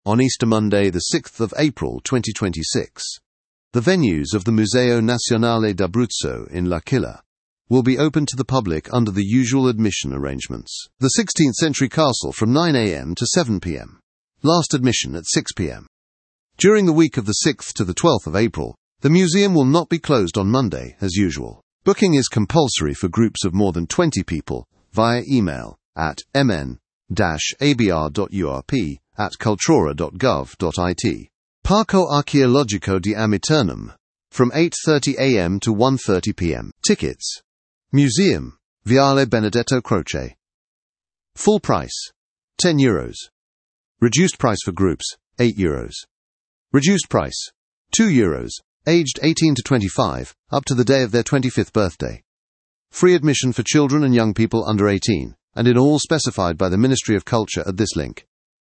on Easter Monday, the 6th of April 2026. The venues of the Museo Nazionale d'Abruzzo in L'Aquila will be open to the public under the usual admission arrangements. The 16th century castle from 9 a.m. to 7 p.m. Last admission at 6 p.m. During the week of the 6th to the 12th of April, the museum will not be closed on Monday, as usual. Booking is compulsory for groups of more than 20 people via email at mn-abr.urp@cultura.gov.it. Parco Archeologico di Amiternum, from 8:30 a.m. to 1:30 p.m. Tickets. Museum, Viale Benedetto Croce. Full price, €10. Reduced price for groups, €8. Reduced price, €2, aged 18 to 25, up to the day of their 25th birthday. Free admission for children and young people under 18, and in all specified by the Ministry of Culture at this link.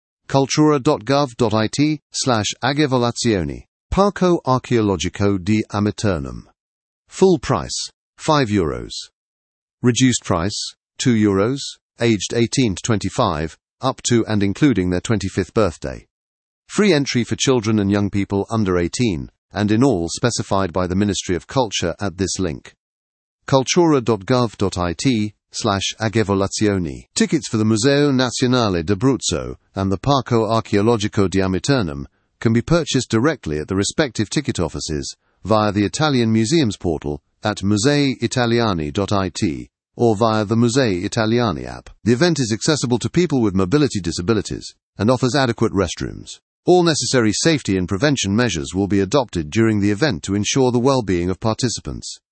cultura.gov.it/agevolazioni. Parco Archeologico di Amiternum. Full price, €5. Reduced price, €2, aged 18 to 25, up to and including their 25th birthday. Free entry for children and young people under 18, and in all specified by the Ministry of Culture at this link. cultura.gov.it/agevolazioni. Tickets for the Museo Nazionale d'Abruzzo and the Parco Archeologico di Amiternum can be purchased directly at the respective ticket offices via the Italian Museums portal at museiitaliani.it or via the Musei Italiani app. The event is accessible to people with mobility disabilities and offers adequate restrooms. All necessary safety and prevention measures will be adopted during the event to ensure the well-being of participants.